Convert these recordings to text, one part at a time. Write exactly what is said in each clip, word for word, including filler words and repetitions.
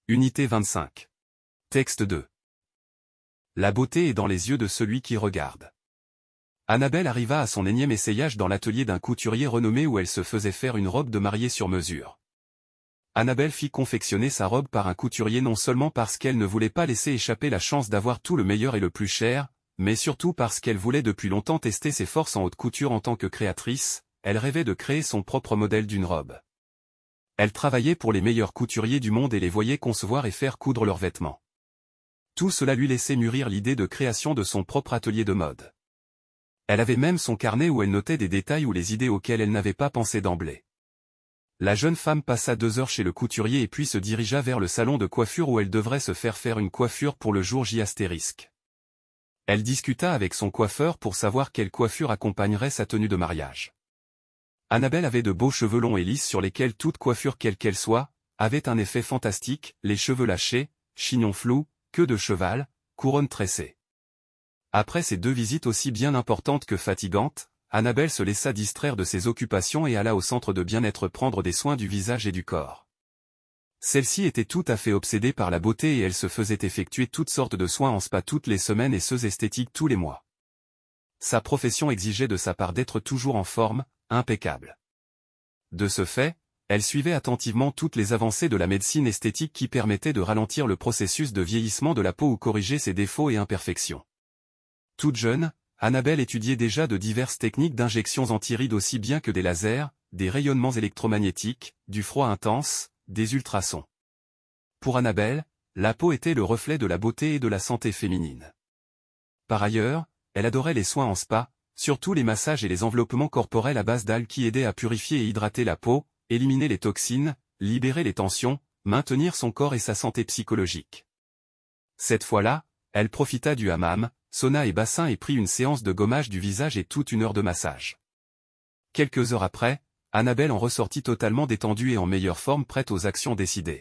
Unité vingt-cinq. Texte deux. La beauté est dans les yeux de celui qui regarde. Annabelle arriva à son énième essayage dans l'atelier d'un couturier renommé où elle se faisait faire une robe de mariée sur mesure. Annabelle fit confectionner sa robe par un couturier non seulement parce qu'elle ne voulait pas laisser échapper la chance d'avoir tout le meilleur et le plus cher, mais surtout parce qu'elle voulait depuis longtemps tester ses forces en haute couture en tant que créatrice. Elle rêvait de créer son propre modèle d'une robe. Elle travaillait pour les meilleurs couturiers du monde et les voyait concevoir et faire coudre leurs vêtements. Tout cela lui laissait mûrir l'idée de création de son propre atelier de mode. Elle avait même son carnet où elle notait des détails ou les idées auxquelles elle n'avait pas pensé d'emblée. La jeune femme passa deux heures chez le couturier et puis se dirigea vers le salon de coiffure où elle devrait se faire faire une coiffure pour le jour J astérisque. Elle discuta avec son coiffeur pour savoir quelle coiffure accompagnerait sa tenue de mariage. Annabelle avait de beaux cheveux longs et lisses sur lesquels toute coiffure quelle qu'elle soit, avait un effet fantastique, les cheveux lâchés, chignon flou, queue de cheval, couronne tressée. Après ces deux visites aussi bien importantes que fatigantes, Annabelle se laissa distraire de ses occupations et alla au centre de bien-être prendre des soins du visage et du corps. Celle-ci était tout à fait obsédée par la beauté et elle se faisait effectuer toutes sortes de soins en spa toutes les semaines et ceux esthétiques tous les mois. Sa profession exigeait de sa part d'être toujours en forme, impeccable. De ce fait, elle suivait attentivement toutes les avancées de la médecine esthétique qui permettaient de ralentir le processus de vieillissement de la peau ou corriger ses défauts et imperfections. Toute jeune, Annabelle étudiait déjà de diverses techniques d'injections antirides aussi bien que des lasers, des rayonnements électromagnétiques, du froid intense, des ultrasons. Pour Annabelle, la peau était le reflet de la beauté et de la santé féminine. Par ailleurs, elle adorait les soins en spa, surtout les massages et les enveloppements corporels à base d'algues qui aidaient à purifier et hydrater la peau, éliminer les toxines, libérer les tensions, maintenir son corps et sa santé psychologique. Cette fois-là, elle profita du hammam, sauna et bassin et prit une séance de gommage du visage et toute une heure de massage. Quelques heures après, Annabelle en ressortit totalement détendue et en meilleure forme prête aux actions décidées.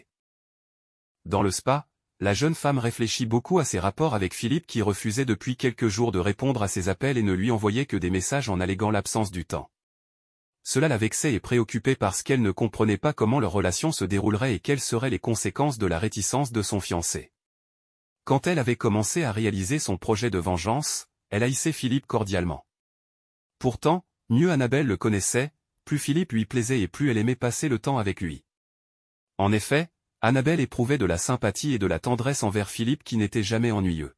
Dans le spa, la jeune femme réfléchit beaucoup à ses rapports avec Philippe qui refusait depuis quelques jours de répondre à ses appels et ne lui envoyait que des messages en alléguant l'absence du temps. Cela la vexait et préoccupait parce qu'elle ne comprenait pas comment leur relation se déroulerait et quelles seraient les conséquences de la réticence de son fiancé. Quand elle avait commencé à réaliser son projet de vengeance, elle haïssait Philippe cordialement. Pourtant, mieux Annabelle le connaissait, plus Philippe lui plaisait et plus elle aimait passer le temps avec lui. En effet, Annabelle éprouvait de la sympathie et de la tendresse envers Philippe qui n'était jamais ennuyeux.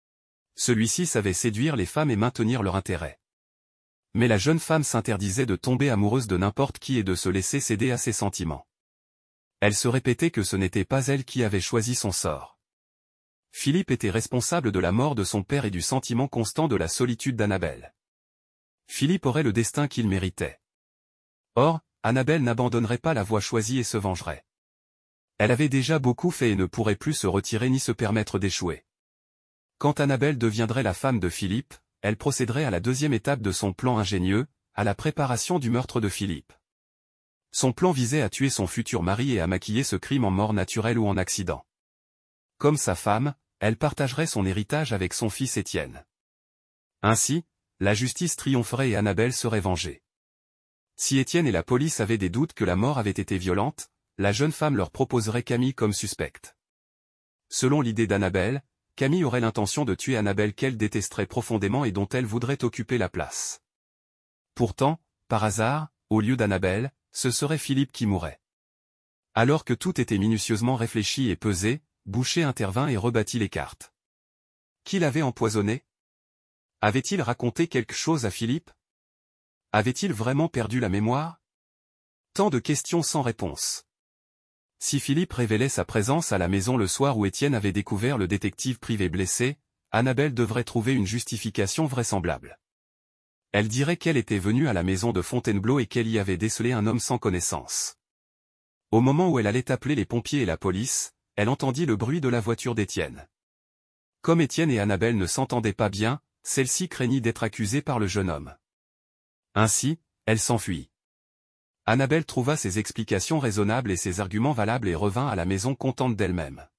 Celui-ci savait séduire les femmes et maintenir leur intérêt. Mais la jeune femme s'interdisait de tomber amoureuse de n'importe qui et de se laisser céder à ses sentiments. Elle se répétait que ce n'était pas elle qui avait choisi son sort. Philippe était responsable de la mort de son père et du sentiment constant de la solitude d'Annabelle. Philippe aurait le destin qu'il méritait. Or, Annabelle n'abandonnerait pas la voie choisie et se vengerait. Elle avait déjà beaucoup fait et ne pourrait plus se retirer ni se permettre d'échouer. Quand Annabelle deviendrait la femme de Philippe, elle procéderait à la deuxième étape de son plan ingénieux, à la préparation du meurtre de Philippe. Son plan visait à tuer son futur mari et à maquiller ce crime en mort naturelle ou en accident. Comme sa femme, elle partagerait son héritage avec son fils Étienne. Ainsi, la justice triompherait et Annabelle serait vengée. Si Étienne et la police avaient des doutes que la mort avait été violente, la jeune femme leur proposerait Camille comme suspecte. Selon l'idée d'Annabelle, Camille aurait l'intention de tuer Annabelle qu'elle détesterait profondément et dont elle voudrait occuper la place. Pourtant, par hasard, au lieu d'Annabelle, ce serait Philippe qui mourrait. Alors que tout était minutieusement réfléchi et pesé, Boucher intervint et rebattit les cartes. Qui l'avait empoisonné? Avait-il raconté quelque chose à Philippe? Avait-il vraiment perdu la mémoire? Tant de questions sans réponse. Si Philippe révélait sa présence à la maison le soir où Étienne avait découvert le détective privé blessé, Annabelle devrait trouver une justification vraisemblable. Elle dirait qu'elle était venue à la maison de Fontainebleau et qu'elle y avait décelé un homme sans connaissance. Au moment où elle allait appeler les pompiers et la police, elle entendit le bruit de la voiture d'Étienne. Comme Étienne et Annabelle ne s'entendaient pas bien, celle-ci craignit d'être accusée par le jeune homme. Ainsi, elle s'enfuit. Annabelle trouva ses explications raisonnables et ses arguments valables et revint à la maison contente d'elle-même.